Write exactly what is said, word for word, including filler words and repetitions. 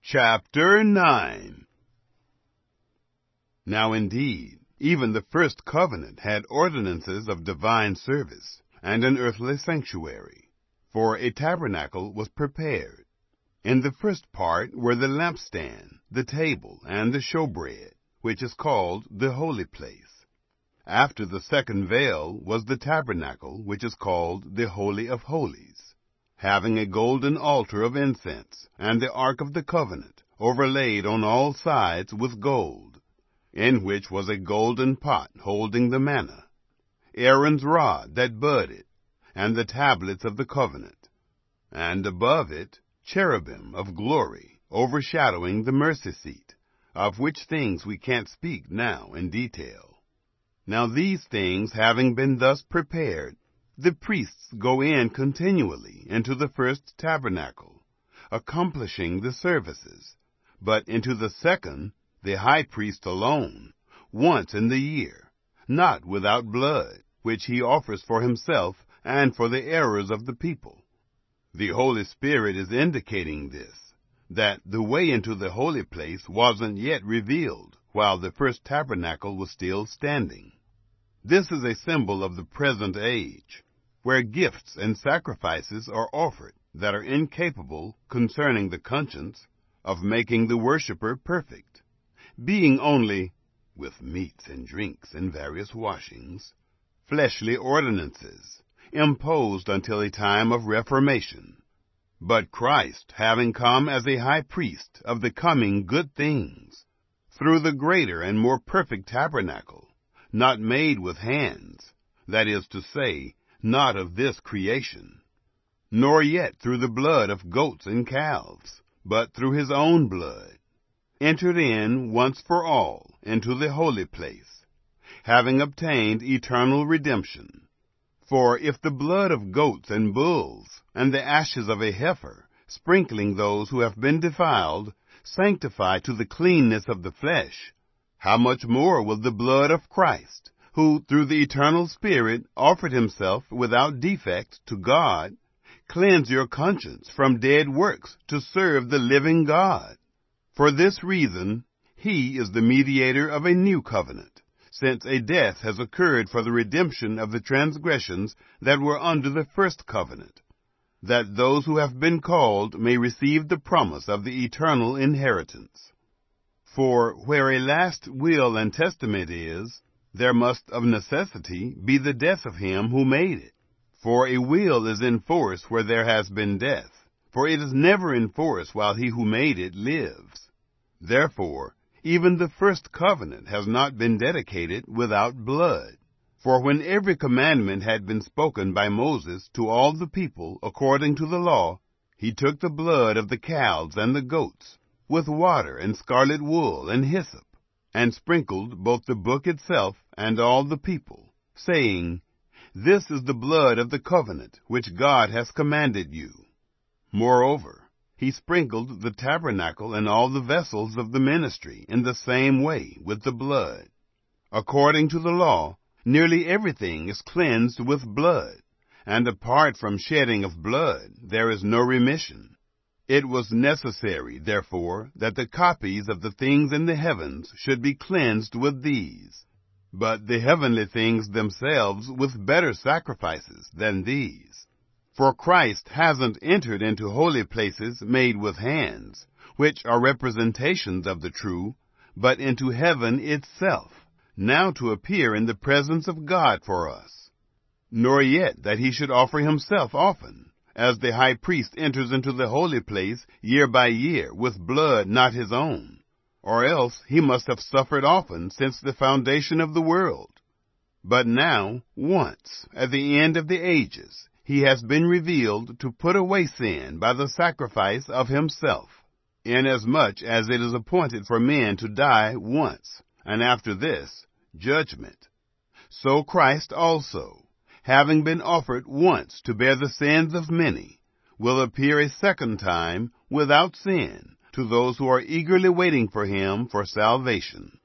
Chapter nine. Now indeed, even the first covenant had ordinances of divine service, and an earthly sanctuary, for a tabernacle was prepared. In the first part were the lampstand, the table, and the showbread, which is called the holy place. After the second veil was the tabernacle, which is called the Holy of Holies, having a golden altar of incense, and the ark of the covenant, overlaid on all sides with gold, in which was a golden pot holding the manna, Aaron's rod that budded, and the tablets of the covenant, and above it cherubim of glory, overshadowing the mercy seat, of which things we can't speak now in detail. Now these things having been thus prepared, the priests go in continually into the first tabernacle, accomplishing the services, but into the second the high priest alone, once in the year, not without blood, which he offers for himself and for the errors of the people. The Holy Spirit is indicating this, that the way into the holy place wasn't yet revealed while the first tabernacle was still standing. This is a symbol of the present age, where gifts and sacrifices are offered that are incapable concerning the conscience of making the worshipper perfect, being only, with meats and drinks and various washings, fleshly ordinances, imposed until a time of reformation. But Christ, having come as a high priest of the coming good things, through the greater and more perfect tabernacle, not made with hands, that is to say, not of this creation, nor yet through the blood of goats and calves, but through his own blood, entered in once for all into the holy place, having obtained eternal redemption. For if the blood of goats and bulls, and the ashes of a heifer, sprinkling those who have been defiled, sanctify to the cleanness of the flesh, how much more will the blood of Christ, who through the eternal Spirit offered himself without defect to God, cleanse your conscience from dead works to serve the living God? For this reason, he is the mediator of a new covenant, since a death has occurred for the redemption of the transgressions that were under the first covenant, that those who have been called may receive the promise of the eternal inheritance. For where a last will and testament is, there must of necessity be the death of him who made it. For a will is in force where there has been death, for it is never in force while he who made it lives. Therefore, even the first covenant has not been dedicated without blood. For when every commandment had been spoken by Moses to all the people according to the law, he took the blood of the calves and the goats, with water and scarlet wool and hyssop, and sprinkled both the book itself and all the people, saying, This is the blood of the covenant which God has commanded you. Moreover, he sprinkled the tabernacle and all the vessels of the ministry in the same way with the blood. According to the law, nearly everything is cleansed with blood, and apart from shedding of blood there is no remission. It was necessary, therefore, that the copies of the things in the heavens should be cleansed with these, but the heavenly things themselves with better sacrifices than these. For Christ hasn't entered into holy places made with hands, which are representations of the true, but into heaven itself, now to appear in the presence of God for us. Nor yet that he should offer himself often, as the high priest enters into the holy place year by year with blood not his own, or else he must have suffered often since the foundation of the world. But now, once, at the end of the ages, he has been revealed to put away sin by the sacrifice of himself, inasmuch as it is appointed for men to die once, and after this, judgment. So Christ also, having been offered once to bear the sins of many, will appear a second time without sin to those who are eagerly waiting for him for salvation.